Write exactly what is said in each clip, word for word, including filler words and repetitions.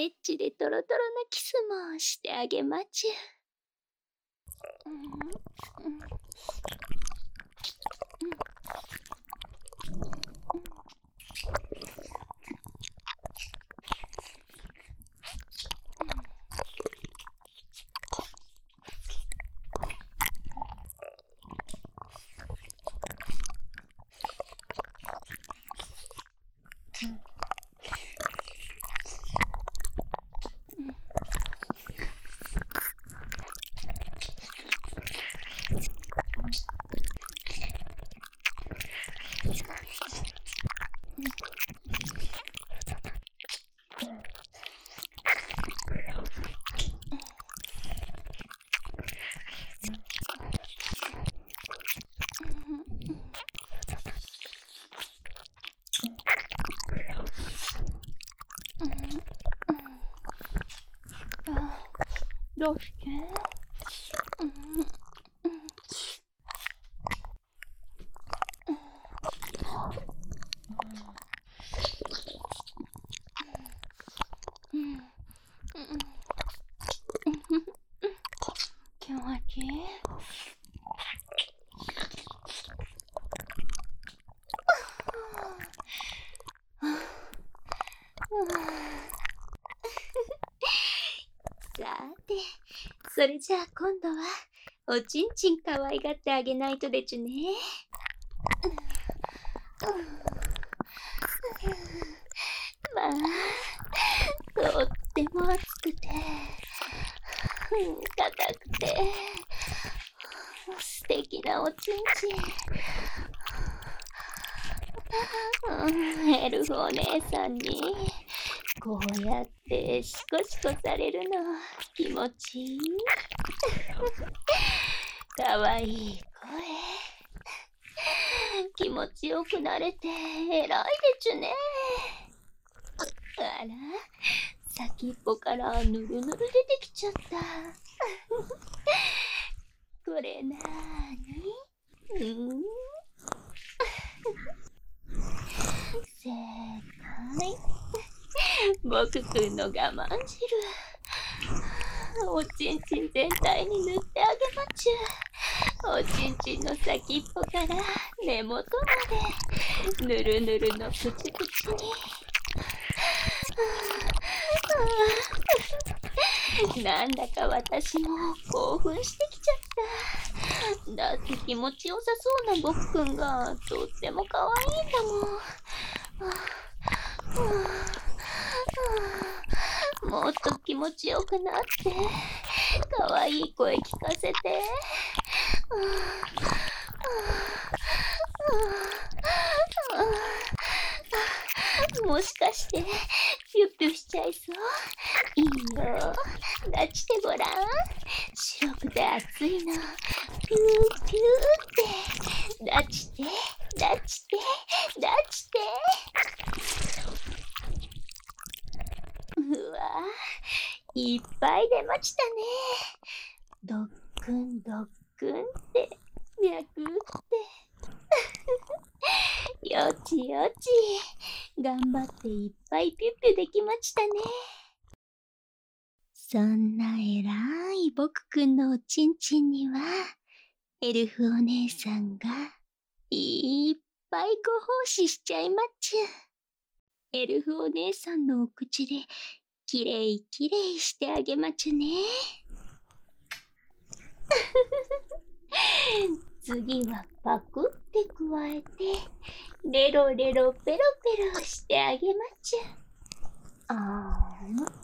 エッチでトロトロなキスもしてあげまちゅ。うんうんうんどうして？うんうん気持ちいい。さて、それじゃあ今度はおちんちんかわいがってあげないとでちゅね。まあ、とっても熱くて、硬くて、素敵なおちんちん。エルフお姉さんにこうやってシコシコされるの気持ちいい。かわいい声。気持ちよくなれて偉いでちゅね。あら、先っぽからぬるぬる出てきちゃった。これなーに？うん？正解。僕くんの我慢汁。おちんちん全体に塗ってあげまちゅ。おちんちんの先っぽから根元までぬるぬるのプチプチに。なんだか私も興奮してきちゃった。だって気持ちよさそうな僕くんがとっても可愛いんだもん。もっと気持ちよくなって可愛い声聞かせて。もしかしてピュッピュしちゃいそう？いいよ、抱ちてごらん。白くて熱いのピューピューって抱ちて抱ちて抱ちて。うわ、いっぱい出ましたね。ドックンドックンって脈打ってよちよち頑張っていっぱいピュッピュできましたね。そんな偉い僕くんのおちんちんにはエルフお姉さんがいっぱいご奉仕しちゃいまっちゅ。エルフお姉さんのお口できれいきれいしてあげまちゅね。次はパクって加えてレロレロペロペロしてあげまちゅ。あー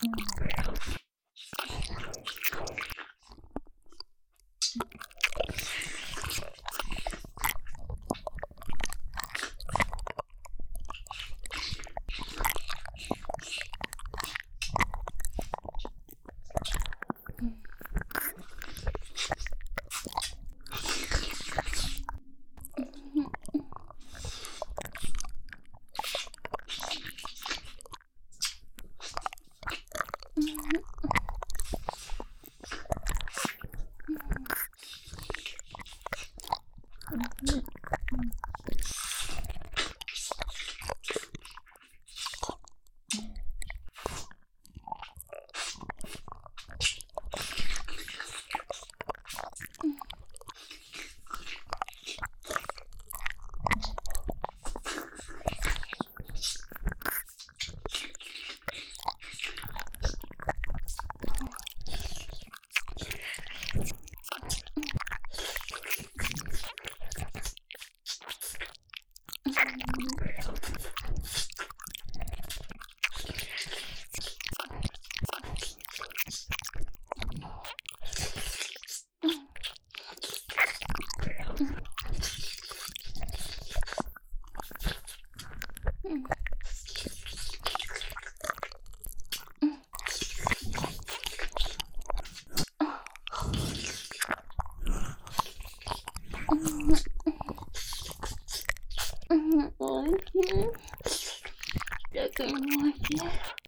おいしい。だけどおいしい。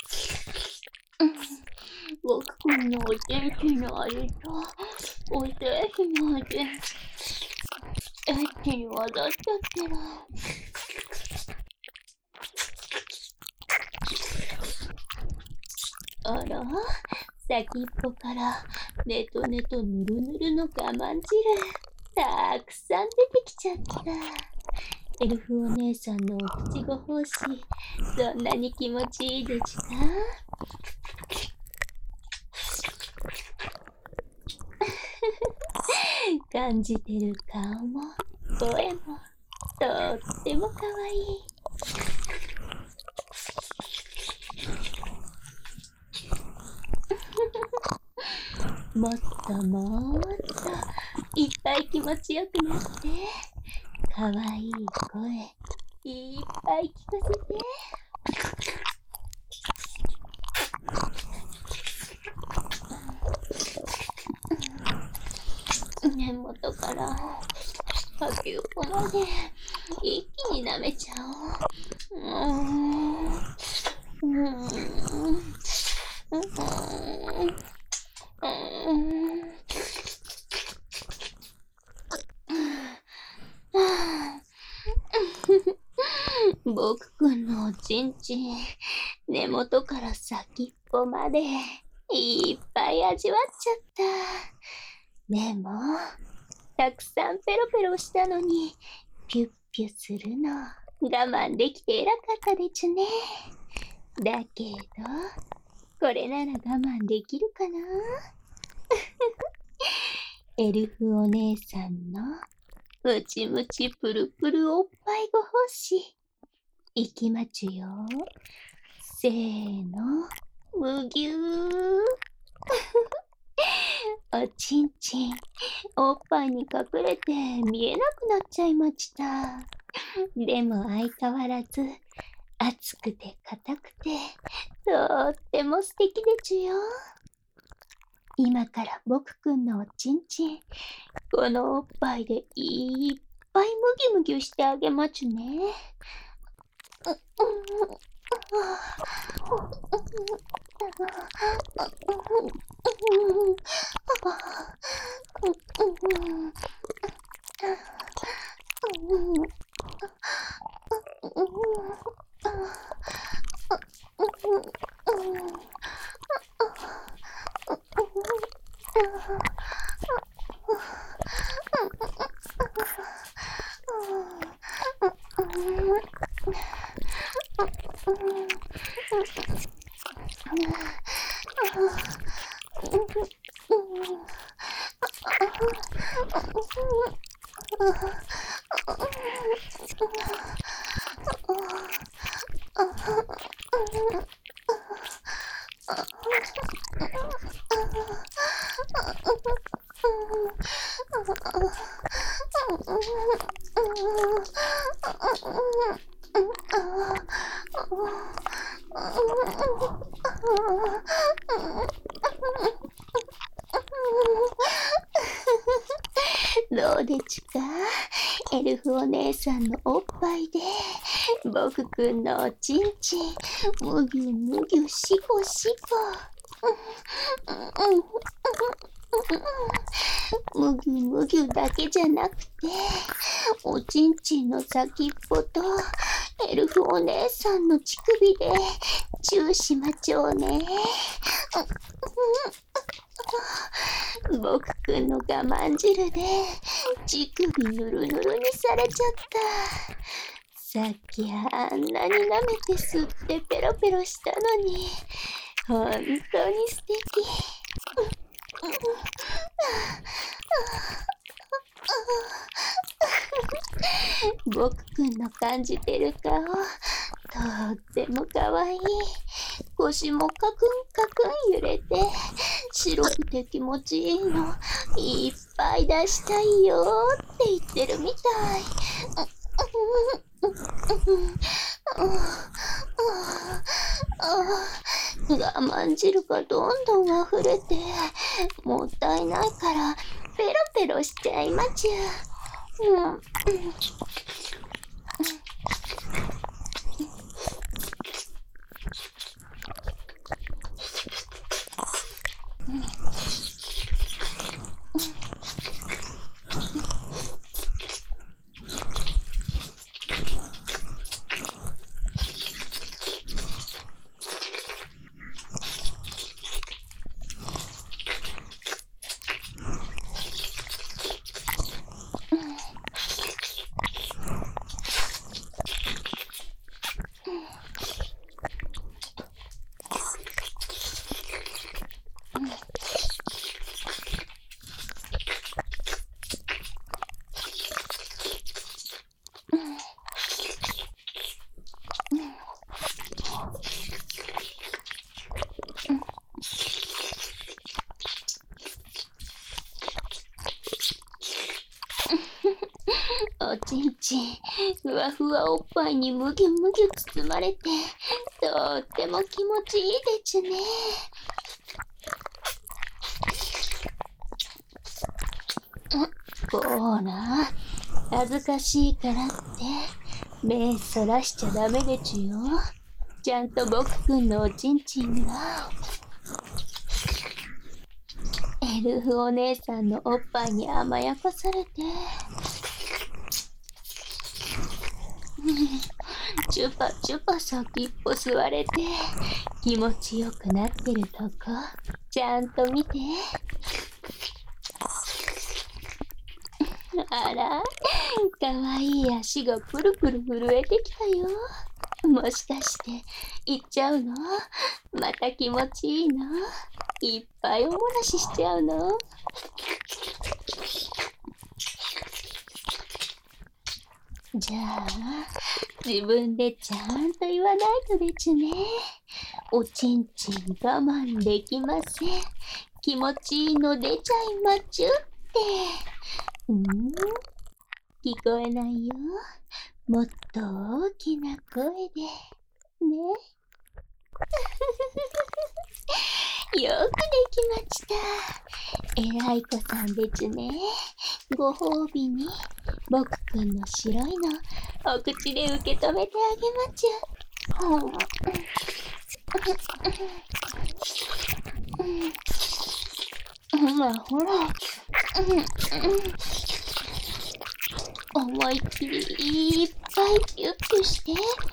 僕くんのおちんちんの味とお精子の味、エッチに混ざっちゃってる。あら、先っぽからネトネトヌルヌルの我慢汁、たくさん出てきちゃった。エルフお姉さんのお口ご奉仕、どんなに気持ちいいですか？感じてる顔も声もとってもかわいい。もっともっといっぱい気持ちよくなって、かわいい声いっぱい聞かせて。根元から先っぽまで一気に舐めちゃおう。うーん、うーん、うーん、うーん。僕くんのおちんちん、根元から先っぽまでいっぱい味わっちゃった。でも、たくさんペロペロしたのに、ピュッピュするの我慢できて偉かったでちゅね。だけど、これなら我慢できるかな？エルフお姉さんのムチムチプルプルおっぱいご奉仕。いきまちゅよ。せーの、むぎゅー。おちんちん、おっぱいに隠れて見えなくなっちゃいました。でも相変わらず、熱くて硬くて、とっても素敵でちゅよ。今から僕くんのおちんちん、このおっぱいでいっぱいむぎむぎしてあげまちゅね。 どうでちゅか、エルフお姉さんのおっぱいで僕くんのおちんちんむぎゅむぎゅしこしこむぎゅむぎゅだけじゃなくて、おちんちんの先っぽとエルフお姉さんの乳首でチューしまちょうね。僕くんの我慢汁で乳首ぬるぬるにされちゃった。さっきあんなに舐めて吸ってペロペロしたのに、ほんとに素敵。僕くんの感じてる顔、とってもかわいい。腰もカクンカクン揺れて、白くて気持ちいいのいっぱい出したいよって言ってるみたい。我慢汁がどんどん溢れて、もったいないからペロペロしちゃいまちゅ。うんおちんちん、ふわふわおっぱいにむぎゅむぎゅ包まれて、とっても気持ちいいでちゅね。ほら、恥ずかしいからって目そらしちゃダメでちゅよ。ちゃんと僕くんのおちんちんがエルフお姉さんのおっぱいに甘やかされて、チュパチュパ先っぽ吸われて気持ちよくなってるとこちゃんと見て。あら、かわいい足がプルプル震えてきたよ。もしかして行っちゃうの？また気持ちいいの？いっぱいおもらししちゃうの？じゃあ自分でちゃんと言わないとでちゅね。おちんちん我慢できません。気持ちいいの出ちゃいまちゅって。うん？聞こえないよ。もっと大きな声で。ね。よくできました。えらい子さんでちゅね。ご褒美に僕くんの白いのお口で受け止めてあげまちゅ。ほらほら、思いっきりいっぱいキュッキュして。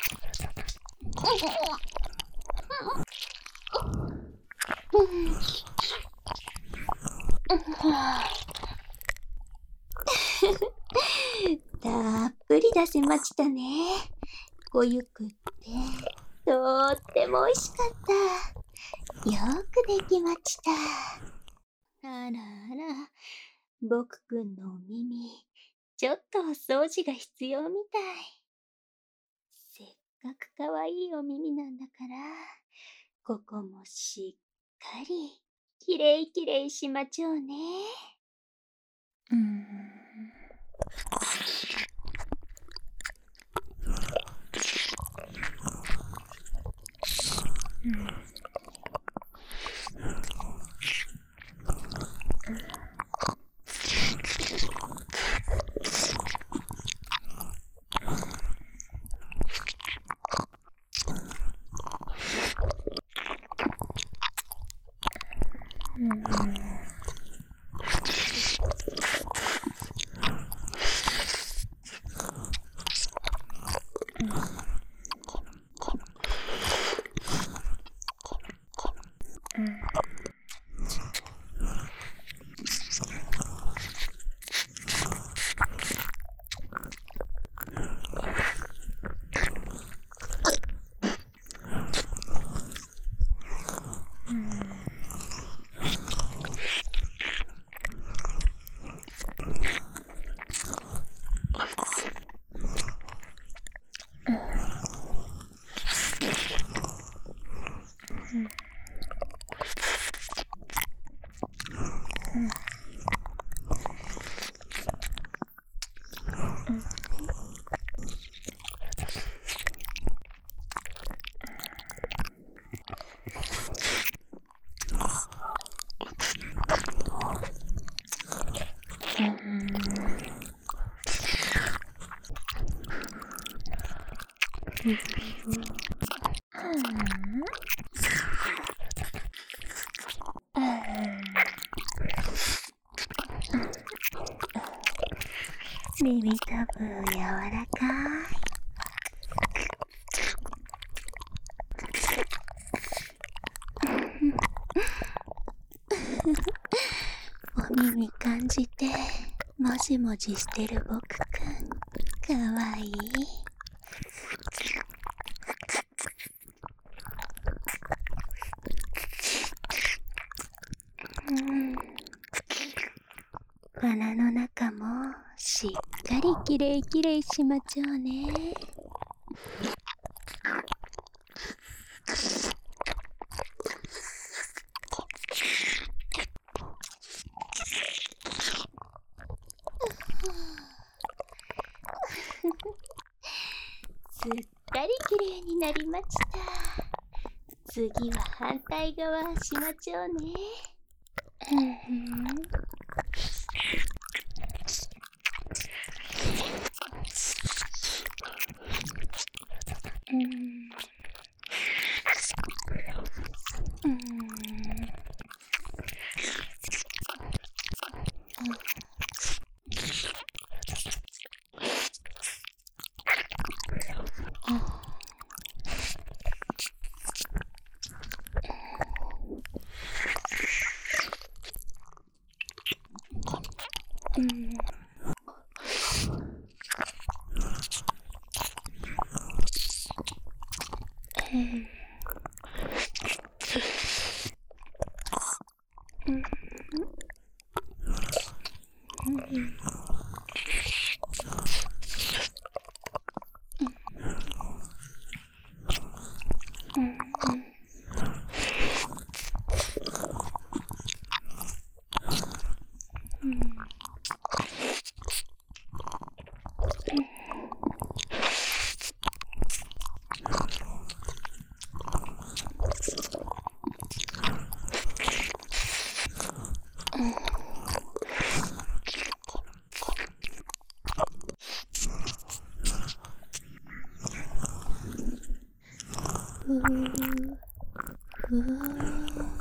たっぷり出せましたね。ごゆくってとっても美味しかった。よくできました。あらあら、僕くんのお耳、ちょっとお掃除が必要みたい。せっかくかわいいお耳なんだから、ここもしっかりきれいきれいしまちょうね。うーん。 耳たぶ柔らかい。お耳感じてもじもじしてる僕くんかわいい。うん鼻の中もしっかりきれいきれいしまちょうね。すっかりきれいになりました。次は反対側しまちょうね。うんうんふうふう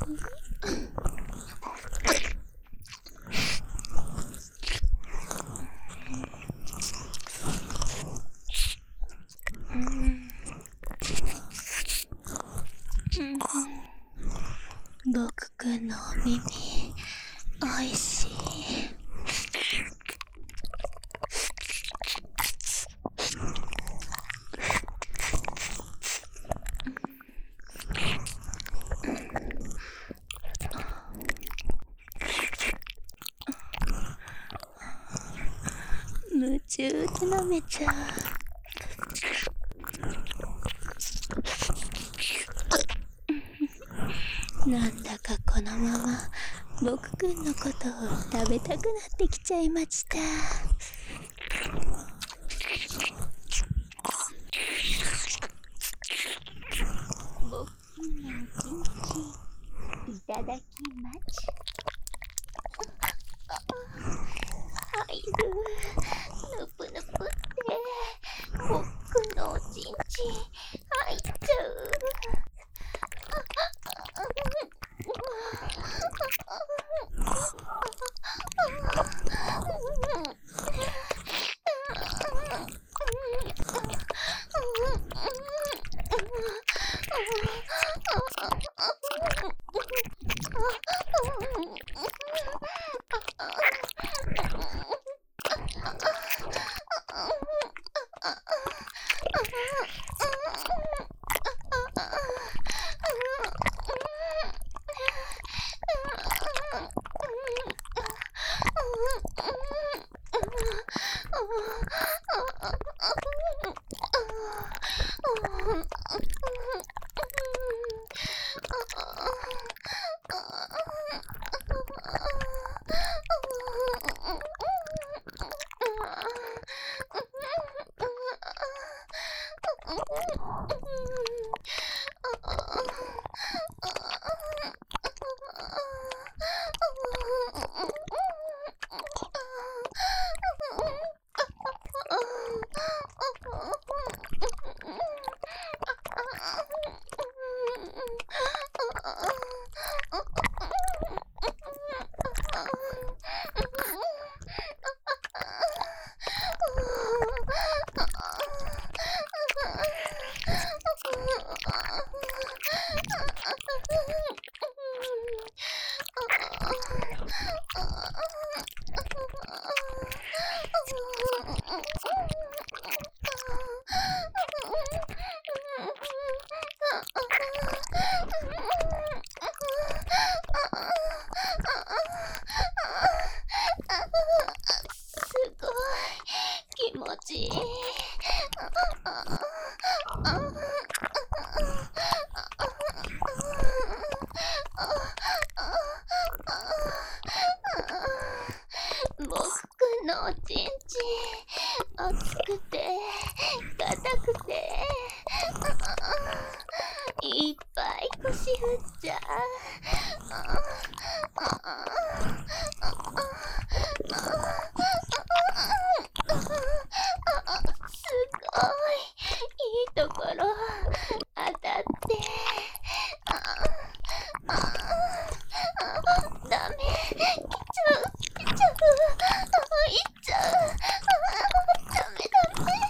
僕くんのお耳おいしい。夢中で舐めちゃう。なんだかこのまま僕くんのことを食べたくなってきちゃいました。僕くんのおちんちんいただきますはいるぬぷぬぷって僕くんのおちんちん入っちゃう。 熱くて硬くていっぱい腰振っちゃう。すごいいいところ当たってダメ、来ちゃう来ちゃういっちゃうダメダメ。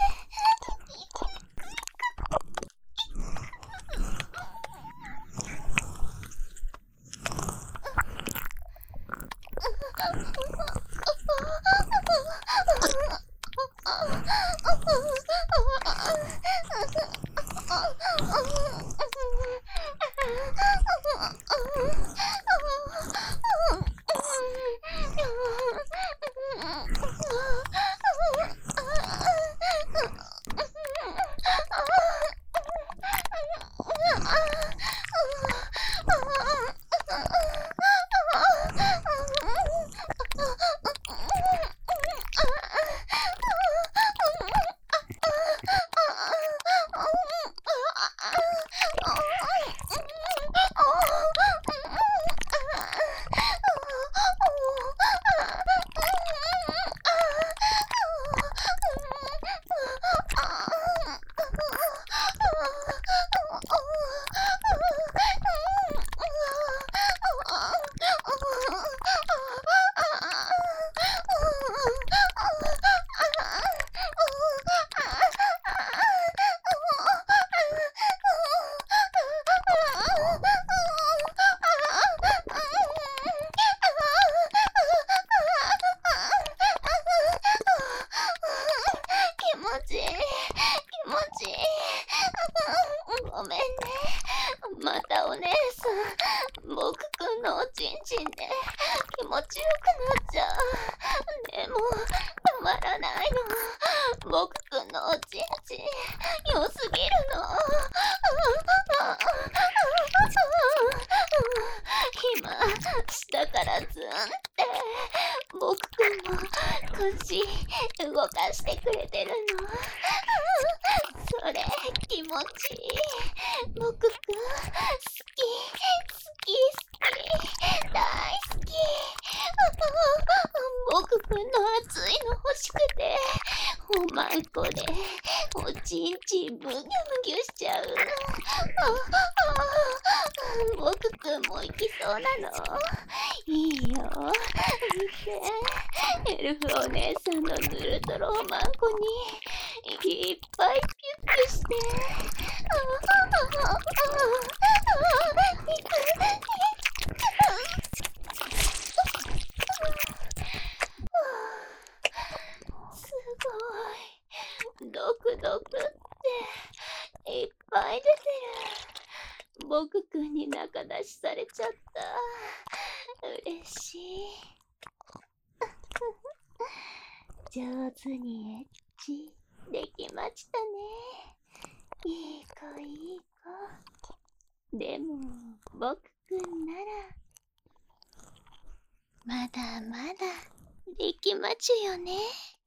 ごめんね。またお姉さん、僕くんのおちんちんで気持ちよくなっちゃう。でも、たまらないの。僕くんのおちんちん、良すぎるの。今、下からズンって僕くんの腰動かしてくれてるの。それ気持ちいい。僕くん好き好き好き大好き。僕くんの熱いの欲しくておまんこでおちんちんむぎゅむぎゅしちゃう。僕くんも行きそうなの。いいよ見て、エルフお姉さんのぬるとろおまんこにいっぱいピュッピュしてすごい、ドクドクっていっぱい出てる。僕くんに仲出しされちゃった。嬉しい。上手にエッチできましたね。いい子いい子。でも僕くんならまだまだできまちゅよね。